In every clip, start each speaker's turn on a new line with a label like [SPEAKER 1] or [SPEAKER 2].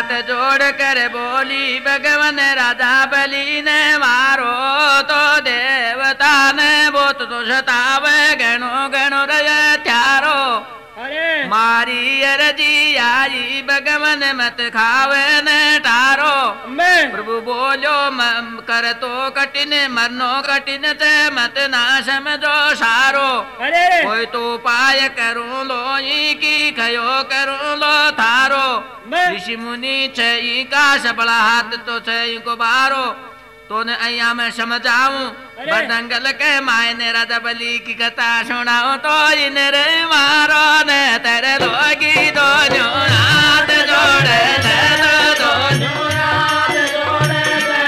[SPEAKER 1] हाथ जोड़ कर बोली भगवान राजा बलि ने मारो तो देवता ने बहुत तो सतावे गणो गणो रय त्यारो मारी अरजी आई भगवान मत खावे न टारो प्रभु बोलो कर तो कठिन मरनो कठिन ते मत ना समझो सारो कोई तो उपाय करूं लो की खयो करूं लो थारो ऋषि मुनि छई का सबला हाथ तो छई को बारो तो ने अया मैं समझाऊं बदंगल के मायने राजा बलि की कथा सुनाओ तो इन रे मारो ने तेरे लोगी दोनों हाथ जोड़े दोनों हाथ जोड़े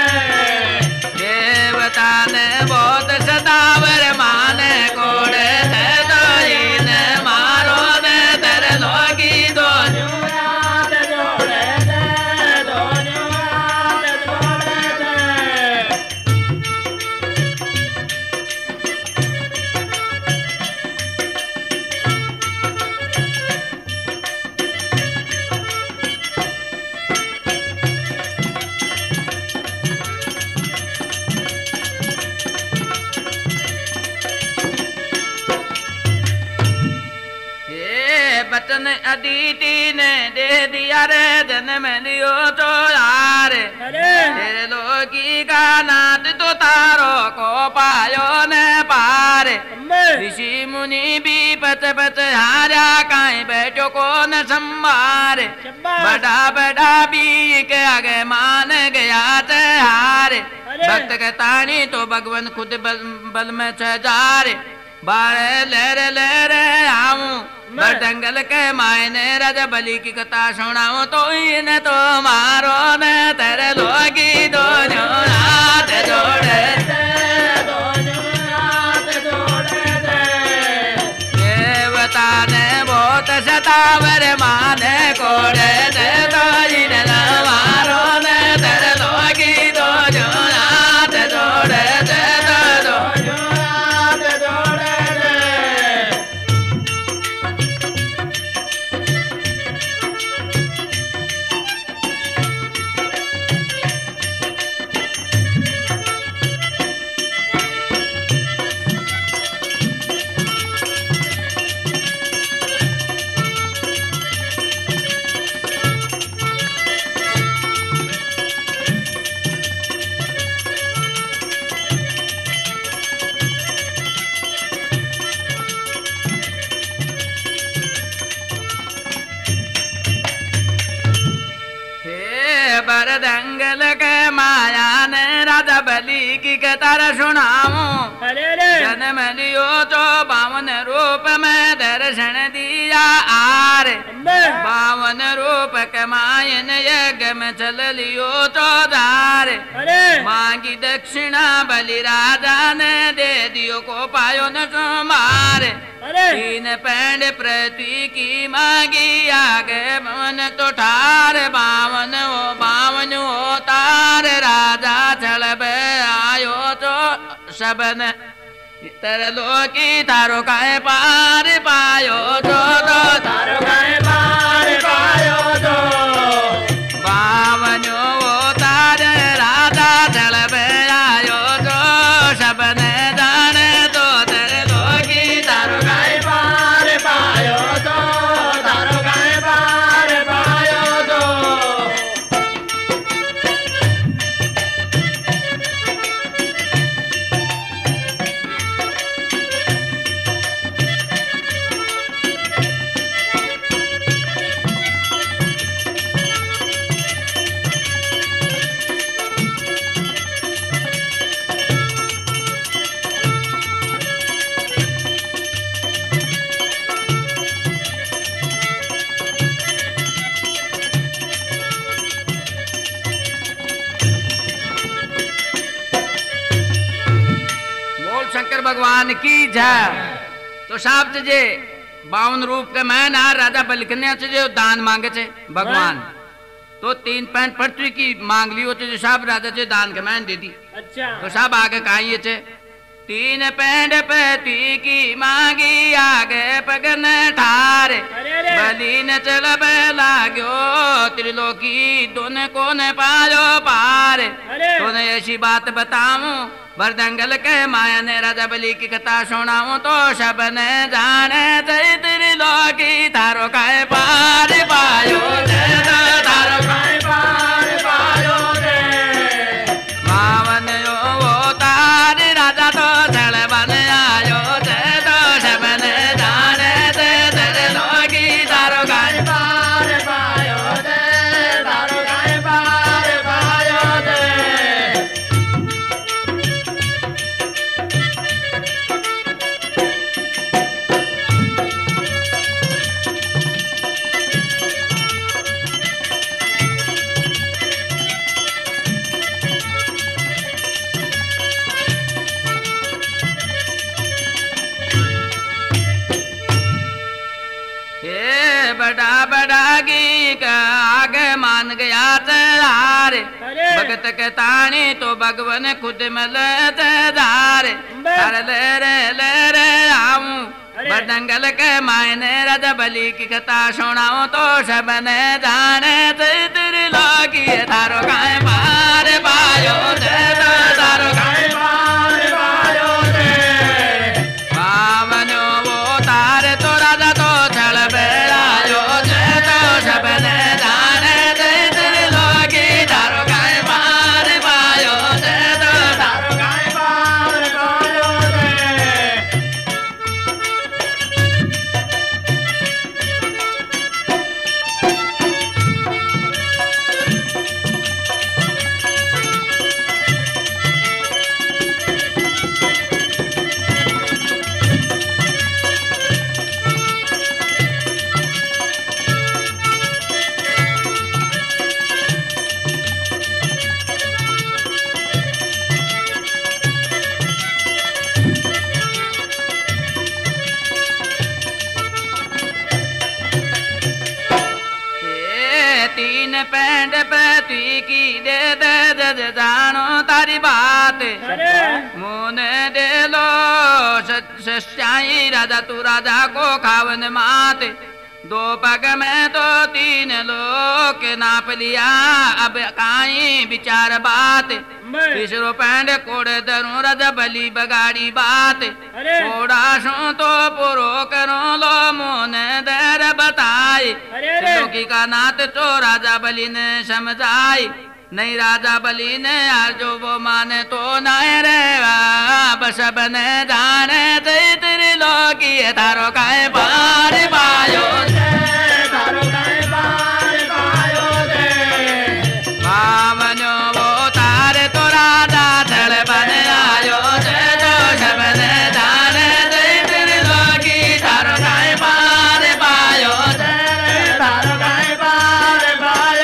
[SPEAKER 1] देवता ने बहुत सतावर माने कोड़े तो इन मारो ने तेरे लोगी दोनों हाथ जोड़े दोनों हाथ जोड़े बचन अदिति ने दे दिया रे जन्म लियो तो यार तेरे लोगी का नाथ तो तारो को पायो ने पार ऋषि मुनि भी पच पच हारा काई बैठो को न संभार बड़ा बड़ा भी के आगे मान गया ते हार भक्त के तानी तो भगवान खुद बल में छजारे बारे लहरे आऊं बदंगल के मायने राजा बलि की कथा सुनाऊं तो इन तो मारो ने तेरे लोगी दोनों हाथ जोड़े दोनों हाथ जोड़े देवता ने बहुत सतावर माने कोड़े तो इन मारो ने तेरे लोगी दोनों हाथ जोड़े दोनों हाथ जोड़े बरदंगल के माया ने राजा बलि की कथा सुनाऊं जन्म लियो तो 52 रूप में दर्शन दिया आर 52 रूप के मायन यज्ञ में चल लियो तो दार मांगी दक्षिणा बलि राजा ने दे दियो को पायो न सुमार 3 पैंड पृथ्वी की मांगी आगे मन तो ठार 52 हो तार राजा चल आयो तो सबन तरलो की तारो काए पार पायो तो तारो काए पार पायो तो 52 हो तार राजा चल आयो तो सबन जाने तो तरलो की तारो काए पार पायो तो तारो काए पार पायो तो भगवान की जय। तो साहब जे 52 रूप के मैं ना राजा बलकन्या से जो दान मांगे थे भगवान, तो 3 पैंट पृथ्वी की मांग ली होती जो साहब राजा से दान के मैन दे दी।
[SPEAKER 2] अच्छा।
[SPEAKER 1] तो साहब आगे कहा थे 3 पैंट पृथ्वी की मांगी आगे पगन ठार दीन चलब लाग्यो त्रिलोकी दोन को न पायो पार। तूने ऐसी बात बताऊं बरदंगल के माया ने राजा बलि की कथा सुनाऊं तो सब ने जाने जय त्रिलोकी थारो काय पार पायो थारो काय पार पायो मावन यो वो तार राजा तो जल बन आयो तो सब ने जाने जय त्रिलोकी थारो काय पार पायो थारो काय पार पायो बड़ा बड़ा की का आगे मान गया चरारे भगत के तानी तो भगवान खुद मल धारे ले रे आऊं बरदंगल के मायने राजा बलि की कथा सुनाऊं तो सब ने जाने त्रिलोकी थारो काय पार पायो थारो काय पार पायो पावनो वो तारे तो राजा तो चल बेड़ायो तो सब ने जाने त्रिलोकी थारो काय पार पायो थारो काय पार पायो तीन पैंड पैती की दे जानो तारी बात मुने दे लो सच्चाई राजा तू राजा को खावन मात दो पग में तो तीन लोग नाप लिया अब काई विचार बात तीसरो पैंड कोड़े दरू राजा बलि बगाड़ी बात कोड़ा सो तो पुरो करो लो मोने दर बताई त्रिलोकी का नाथ तो राजा बलि ने समझाई नहीं राजा बलि ने आज जो वो माने तो नाय रे बस बने जाने त्रिलोकी थारो काय पार पायो थारो काय पार पायो मामनो वो तारे तो राजा चल बन आयो तो सब ने जाने त्रिलोकी थारो काय पार पायो थारो काय पार पायो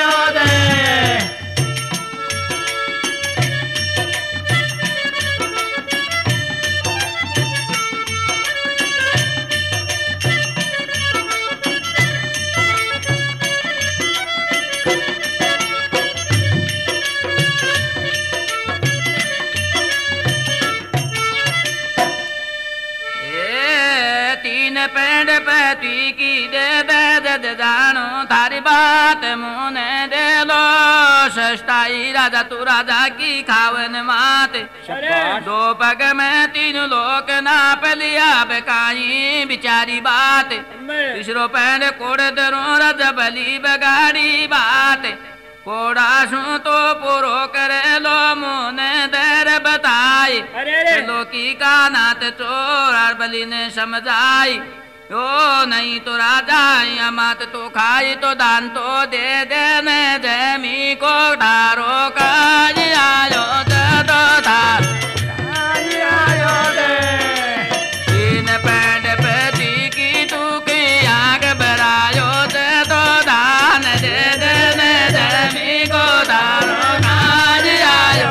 [SPEAKER 1] पेंड पैती की दे जानो थारी बात मुने दे लो सस्ताई राजा तू राजा की खावन मात दो पग में तीन लोग नाप लिया बेकाई बिचारी बात तीसरो पेंड कोड़ दरो राजा बलि बगाड़ी बात कोड़ा सू तो पुरो करे लो मुने दर बताई त्रिलोकी का नाथ चोर बलि ने समझाई यो नहीं तो राजा या मात तो खाई तो दान तो दे देने जमी को ढारो काज आयो तो धार आयो दे तीन पैंड पति की तू की आग बरायो तो दान दे देने जमी को ढारो काज आयो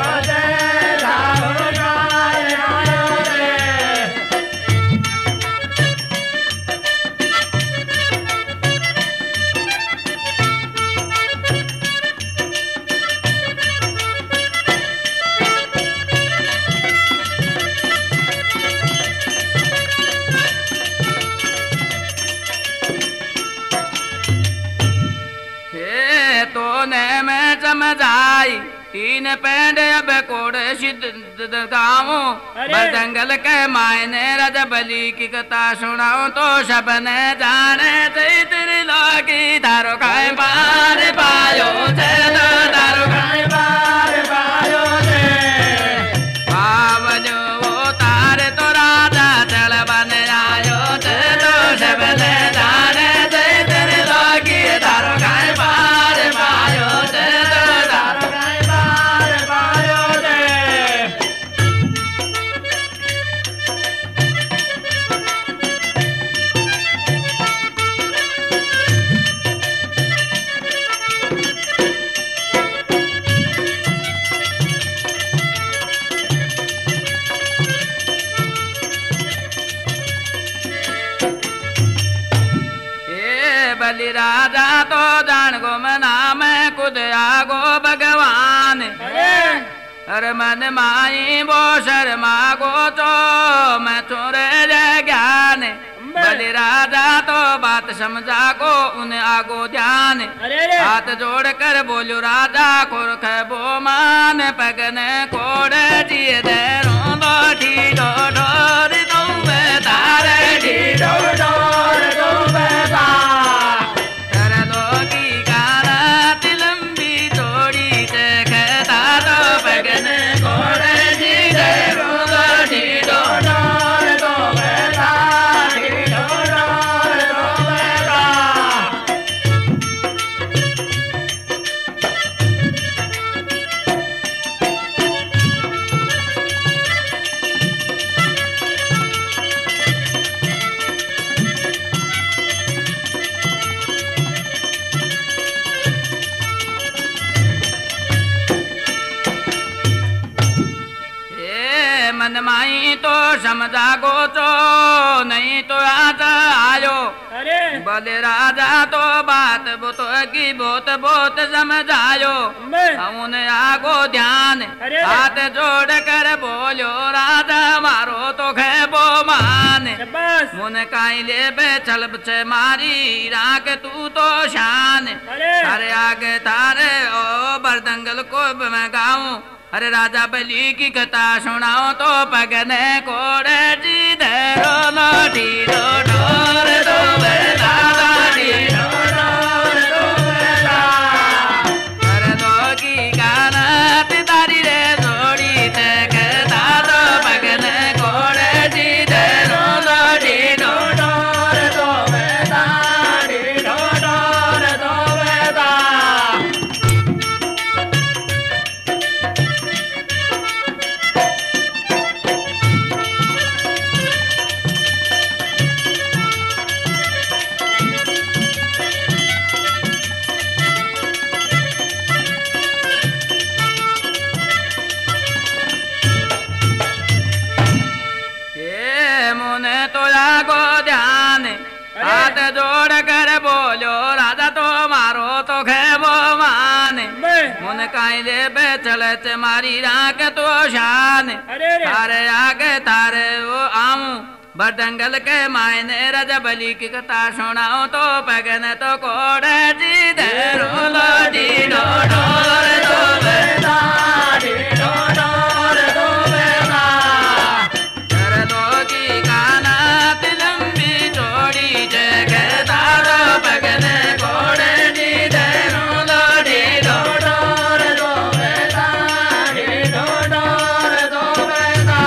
[SPEAKER 1] समझाई तीन पेंड अब कोड़ सिद्ध गाँव बरदंगल के मायने रज बलि की कथा सुनाऊं तो सबने जाने तेरी लोगी धारो खाए पार पायो धारो खाए पार पायो बाबजो वो तारे तो राजा चल बन आयो तो सबने जाने तेरी लोगी धारो खाए पार पायो धारो खाए पार पायो बलि राजा तो जान गो मना मैं खुद आगो भगवान अरे मन माई वो शर्मा गो तो मैं छोरे ज्ञान बलि राजा तो बात समझा को उन्हें आगो ध्यान हाथ जोड़ कर बोलो राजा खुरख बो मान पगने कोड़े जिए दे रो ठीडो डोर तुम तारे ठीडो डोर तुम माई तो समझा गो तो नहीं तो आज आयो बोले राजा तो बात बुत की बहुत बहुत समझायो उन्हें आगो ध्यान हाथ जोड़ कर बोलो राजा मारो तो खेबो मान मुन काई ले बे चल से मारी राख तू तो शान अरे आगे थारे ओ बरदंगल को मैं गाऊं अरे राजा बलि की कथा सुनाओ तो पगने कोड़े जी धरो नो ठीडो डोर दो दादा ठीडो डोर दो अरे दो की गाना तारी रे जोड़ी ते कहता तो पगने कोड़े जी धरो नो ठीडो डोर दो ठीडो डोर दो हाथ जोड़ कर बोलो राजा तो मारो तो खेबो मान मुन कायले पे चले मारी राख तो शान तारे आगे तारे वो आऊं बरदंगल के मायने रज बलि की कथा सुनाओ तो पगन तो कोड़े जी धरो लो ठीडो डोर दो बेटा ठीडो डोर दो बेटा कर दो की काना लंबी जोड़ी जगता दो पगन कोड़े जी धरो लो ठीडो डोर दो बेटा ठीडो डोर दो बेटा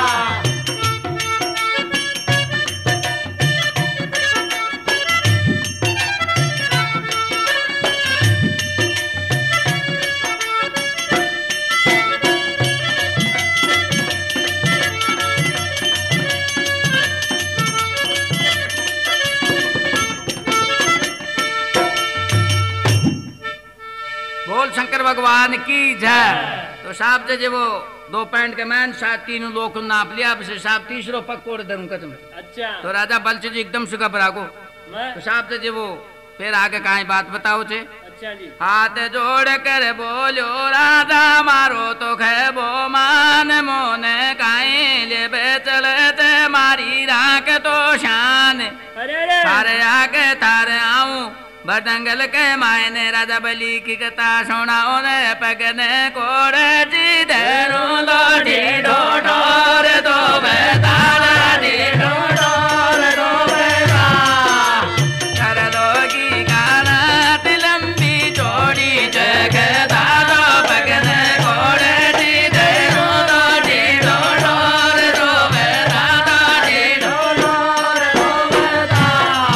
[SPEAKER 1] बोल शंकर भगवान की जय। तो साहब जे वो 2 पैंट के मैन साथ तीनों लोग नाप लिया, अब से साहब तीसरो पक्कोड़ धरूं कसम।
[SPEAKER 2] अच्छा
[SPEAKER 1] तो राजा बलच जी एकदम से घबरा को। तो साहब से वो फिर आगे कहीं बात बताओ छे।
[SPEAKER 2] अच्छा जी।
[SPEAKER 1] हाथ जोड़ कर बोलो राजा मारो तो खेबो मान मोने काई ले बेचले ते मारी राख तो शान।
[SPEAKER 2] अरे
[SPEAKER 1] थारे आगे थारे आऊं बटंगल के मायने राजा बलि की कथा सुनाओ ने पगने कोड़ जी देरो लोडी ढोढोर दो बेताला डी ढोढोर दो बेता कर लोगी गाना लंबी चौड़ी जगदा दो पगने कोड़ जी देरो लोडी ढोढोर दो बेताला डी ढोढोर दो बेता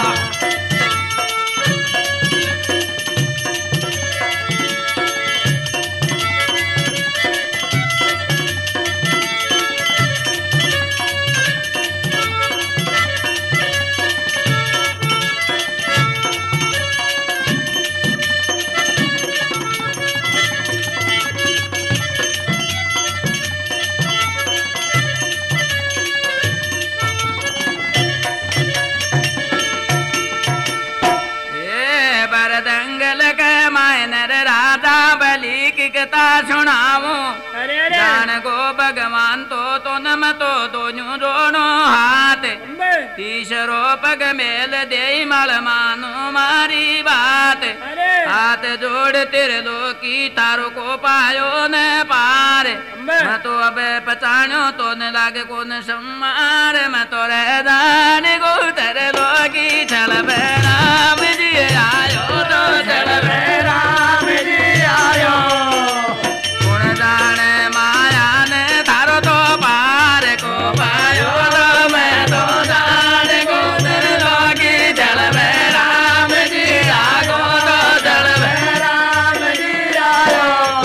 [SPEAKER 1] बरदंगल के मायनर राजा बलि की कथा सुनाऊं जान गो भगवान तो नम तो दोनों दोनों हाथ तीसरो पग मेल दे मल मानो मारी बात हाथ जोड़ तेरे लोकी तारो को पायो न पार मैं तो अब पचाणो तो न लागे को न सम्मार मैं तो रह दान गो तेरे लोकी चल राम जी आयो तो चल राम जी आयो गुण जाने माया ने थारो तो पार को पायो तो मैं तो जान गो तेरे लोकी चल राम जी आगो तो चल राम जी आयो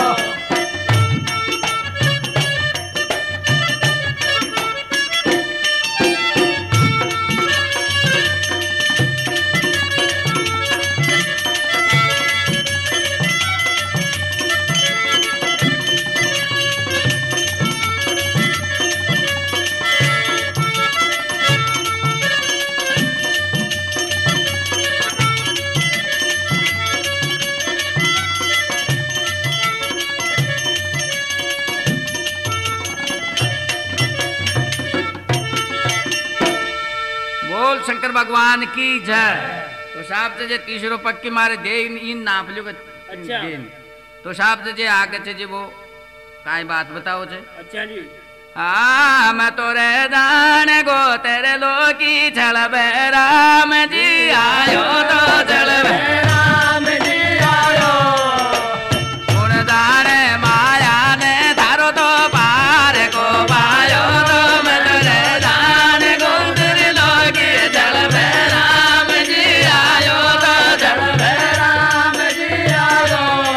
[SPEAKER 1] बोल शंकर भगवान की जय। तो साहब जे तीसरो पक्की मारे दे इन नाप लो अच्छा तो साहब जे आगे जे वो काई बात बताओ छे अच्छा जी हाँ मैं तो रे दान गो तेरे लोकी चल राम जी आयो तो चल राम जी आयो गुण दान माया ने धारो तो पार को पायो तो मैं तो रे दान गो तेरे लोकी चल राम जी आयो तो चल राम जी आयो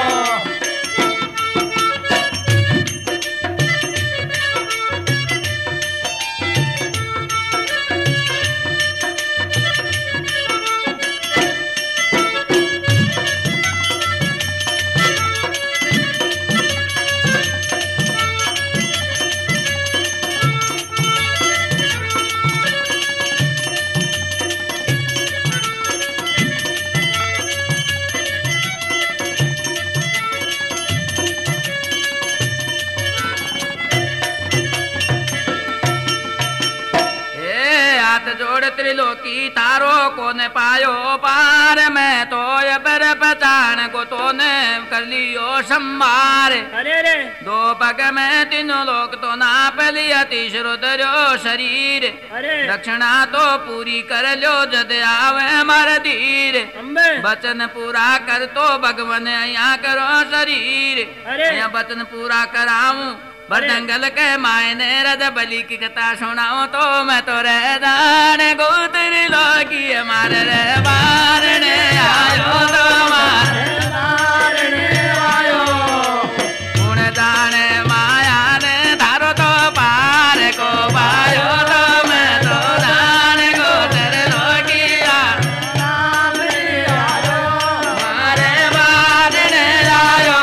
[SPEAKER 1] जोड़ त्रिलोकी तारो को ने पायो पार मैं तो ये पर पहचान को तो ने कर लियो संभार अरे दो पग में तीनों लोग तो नाप लिया तीसरो दरियो शरीर दक्षिणा तो पूरी कर लो जद आवे मर धीर वचन पूरा कर तो भगवान यहाँ करो शरीर यहाँ वचन पूरा कराऊं बटंगल के मायने रज बलि की कथा सुनाओ तो मैं तो रे दान गोत्री लोगी मारे रे मारने आयो तो मारने आयो गुण जाने माया ने धारो तो पार को पायो तो मैं तो दान गोत्री लोगी आयो मारे मारने आयो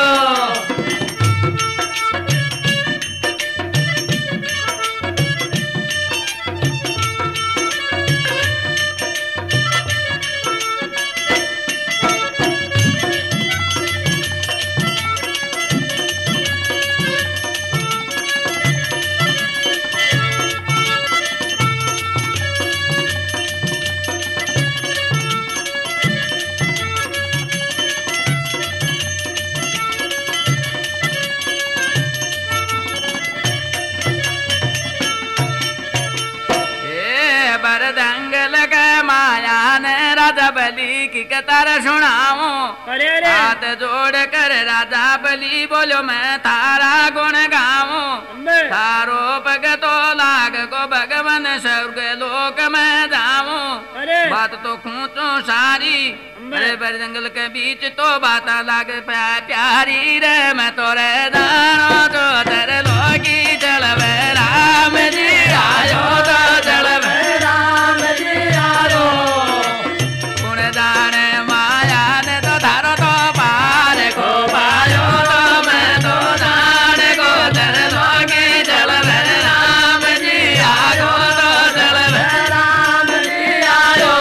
[SPEAKER 1] तारा सुनाऊं। हाथ जोड़ कर राजा बलि बोलो मैं थारा गुण गाऊं। थारो भगतो लाग को भगवान स्वर्ग लोक में जाऊं। बात तो खूंचो सारी बड़े बड़े जंगल के बीच तो बात लाग प्यारी रे। मैं तो रे जानो तो तेरे लोगी जल में राम जी आयो तो जल में राम जी आयो। गुण जाने माया ने तो धारो तो पार को पायो तो मैं तो जाने को तेरे लोगी जल में राम जी आयो तो जल में राम जी आयो।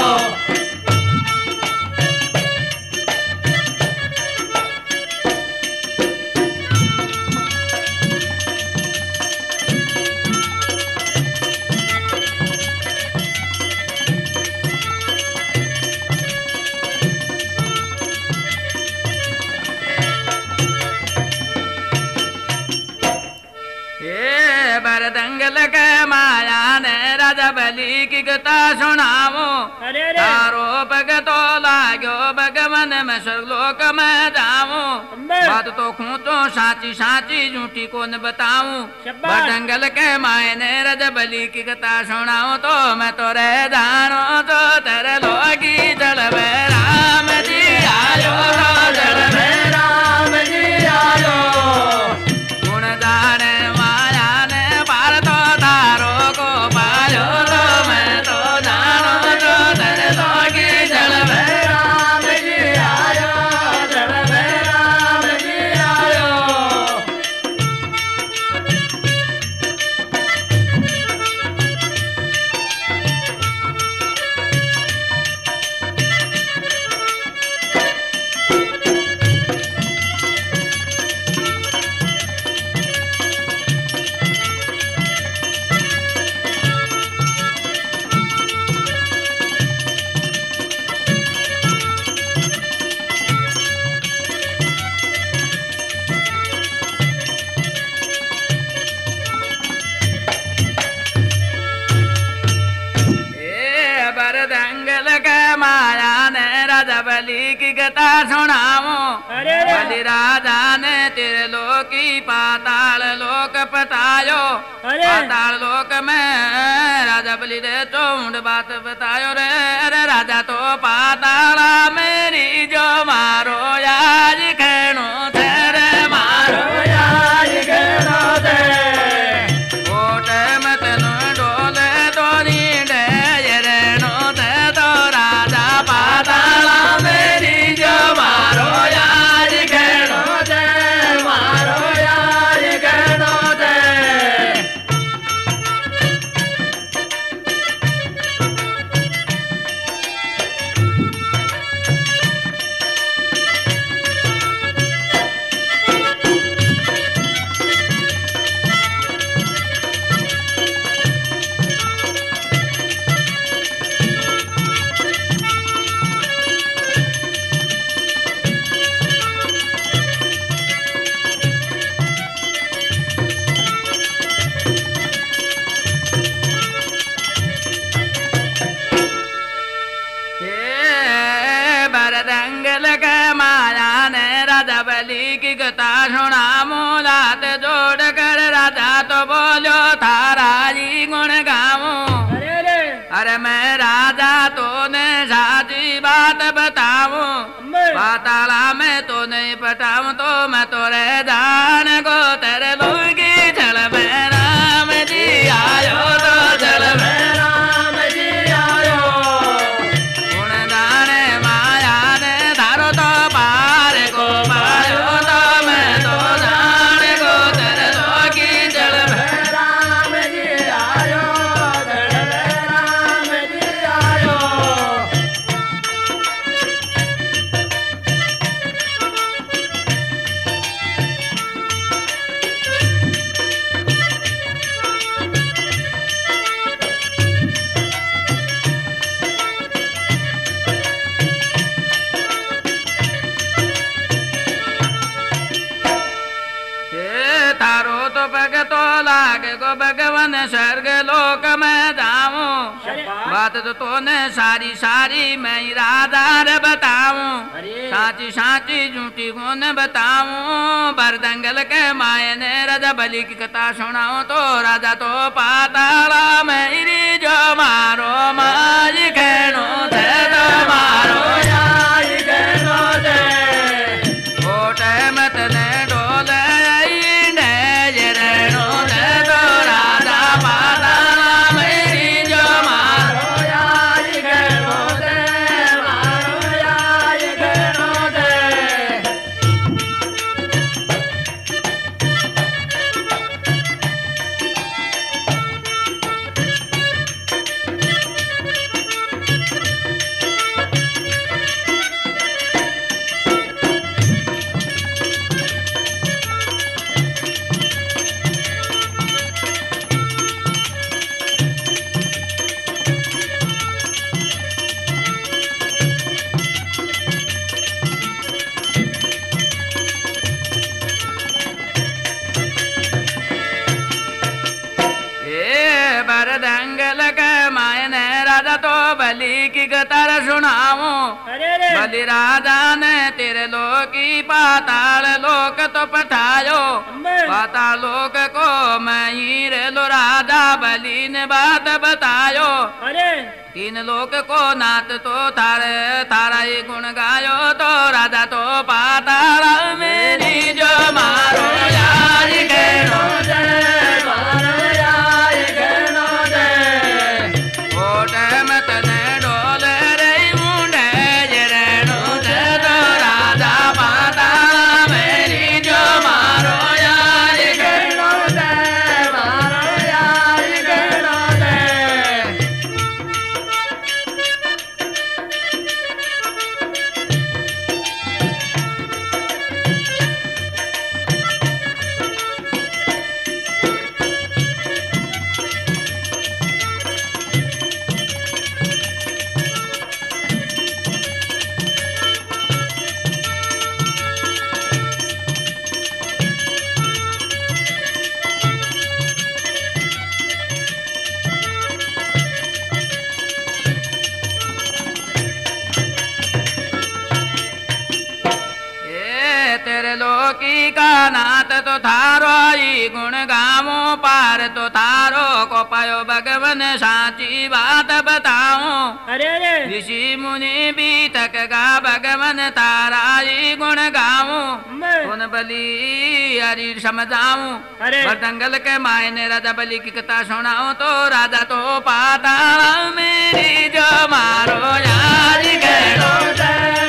[SPEAKER 1] दंगल के माया ने राजा बलि की कथा सुनावो। तारो भगतो लागो भगवान मैं स्वर्गलोक में जाऊं। बात तो खूंचो साची साची झूठी को न बताऊं। दंगल के माया ने राजा बलि की कथा सुनाओ तो मैं तो रह जानो तो तेरे लोगी जल में राम जी आयो तो जल में राम जी आयो। गुण जाने माया ने पार तो तारो को पायो तो मैं तो जानो तो तेरे लोगी जल में राम जी आयो जल में राम जी आयो। दंगल के माया ने राजा बलि की कथा सुनाऊं। बलि राजा ने त्रिलोकी पाताल लोक पतायो। पाताल लोक में राजा बलि रे चौंड बात बतायो रे। अरे राजा तो पाताला मेरी जो मारो याज खेणो तेरे मारो याज खेणो ते। ओट मत नो डोले तो नी डे नो ते तो राजा पाताला मेरी जो मारो याज खेणो ते मारो याज खेणो ते। दंगल के माया ने राजा बलि की कथा सुनाऊं। लात जोड़ कर राजा तो बोलो थारा जी गुण गाऊं। अरे मैं राजा तो ने साची बात बताऊं। पाताला में तो नहीं पटाऊं तो मैं तो रह जान को तेरे लोगी जल में राम जी आयो तो जल में राम जी आयो। गुण जाने माया ने धारो तो पार को पायो तो मैं तो जान को तेरे लोगी जल में राम जी आयो जल में राम जी आयो। भगतो लाग को भगवान स्वर्ग लोक में जाऊं। बात तो तूने सारी सारी मैं इरादार बताऊं साची साची झूठी कौन बताऊं बरदंगल के मायने राजा बलि की कथा सुनाऊं तो राजा तो पाताला मेरी जो मारो माई कहनो दे तो मारो याई कहनो दे ओटे मत ने डोले ने जरनो दे तो राजा पाताला मेरी जो मारो याई कहनो दे मारो याई कहनो दे बरदंगल के मायने राजा तो बलि की कतर सुनाऊं बलि राजा ने तेरे लोक की पाताल लोक तो पठायो पाताल लोक को मैं ही रे लो राजा बलि ने बात बतायो तीन लोक को नाथ तो थारे थारा ही गुण गायो तो राजा तो पाताल मेरी जो मारो यार कहनो दे मारो यार कहनो दे ओटे मत ने डोले रे मुंडे जरनो दे तो राजा पाताल मेरी जो मारो यार कहनो दे मारो यार कहनो दे तेरे लोकी का नाथ तो थारो ही गुण गावो पार तो थारो को पायो भगवन साची बात बताऊं ऋषि मुनि भी तक गा भगवन तारा ही गुण गाऊं उन बलि हरि समझाऊं बरदंगल के मायने राजा बलि की कथा सुनाऊं तो राजा तो पाताल मेरी जो मारो यार कहनो दे